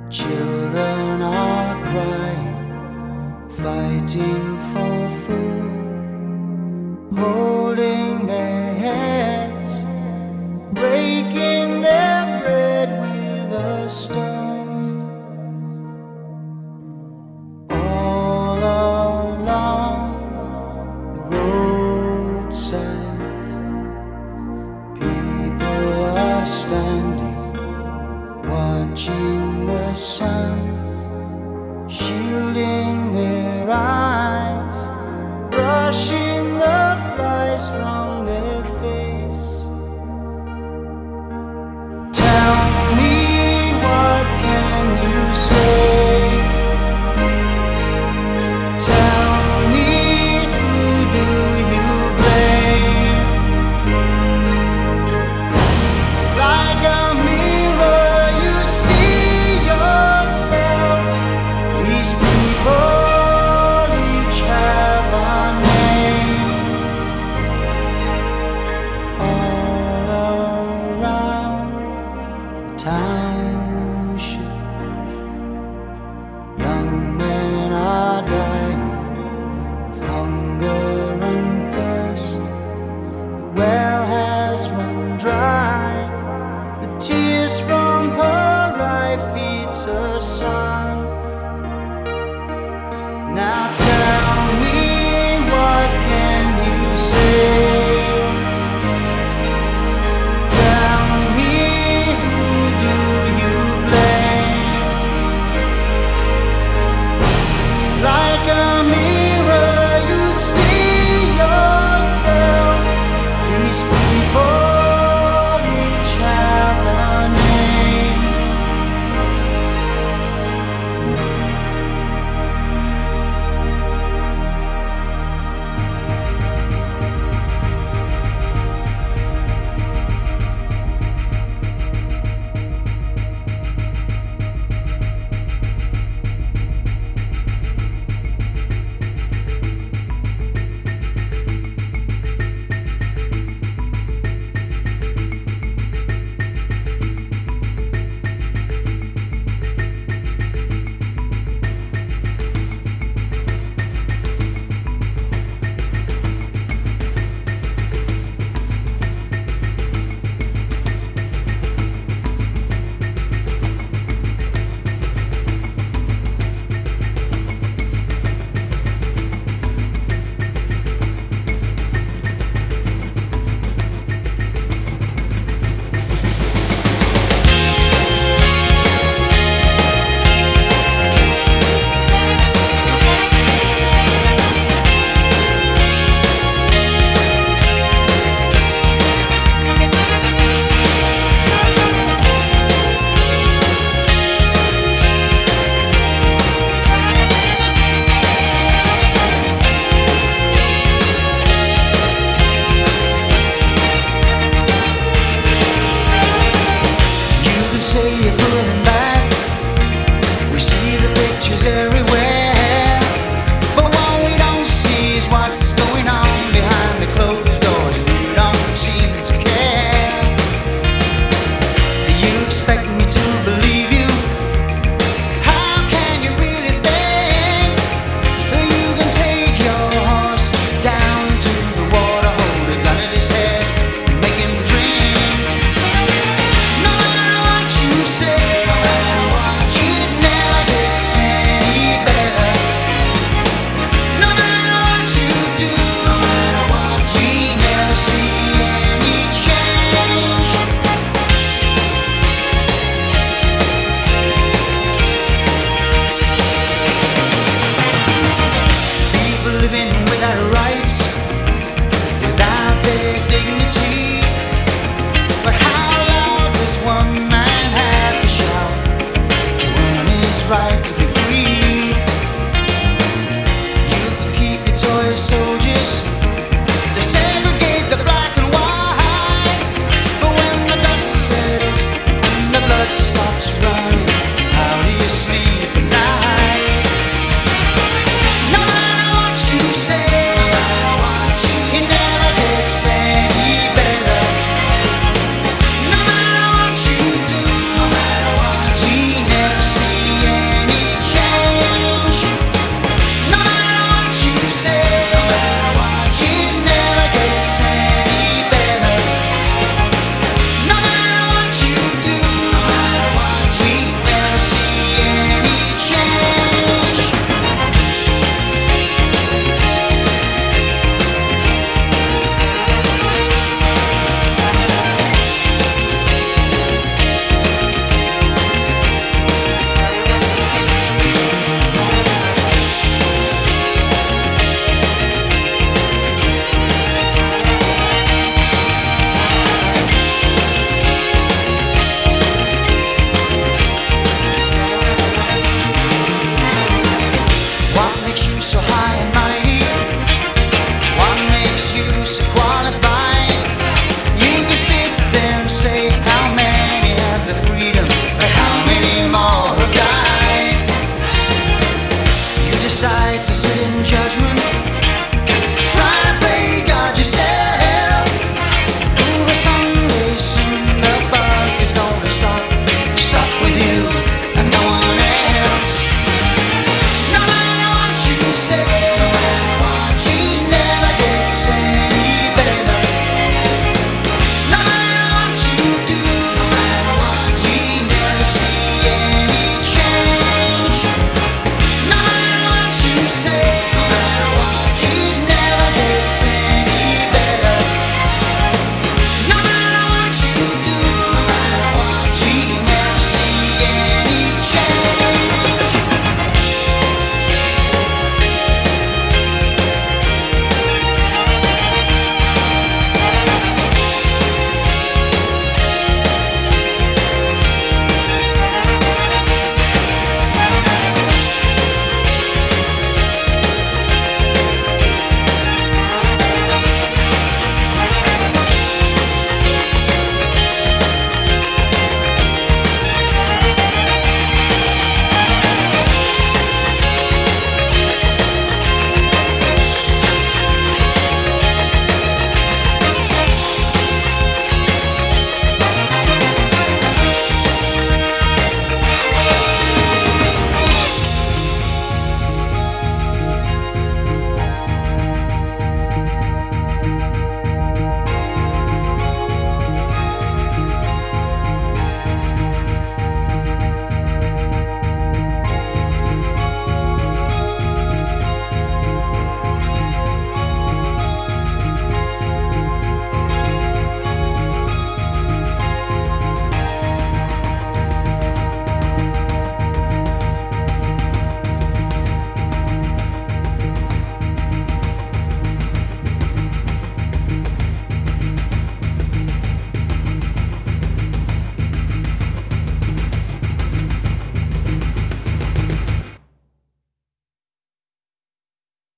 Children are crying, fighting for food, holding their heads, breaking their bread with a stone. All along the roadside, people are standing, watching the sun, shielding their eyes, brushing the flies from their face. Tell me, what can you say? Tell me, who do you blame? Like a mirror you see yourself. These people each have a name. All around the township, young men are dying of hunger and thirst. The well has run dry, the tears from her eye feeds her son. Now tell me, what can you say? Tell me, who do you blame? Like a mirror you see yourself. These people each have a name. Say you're pulling back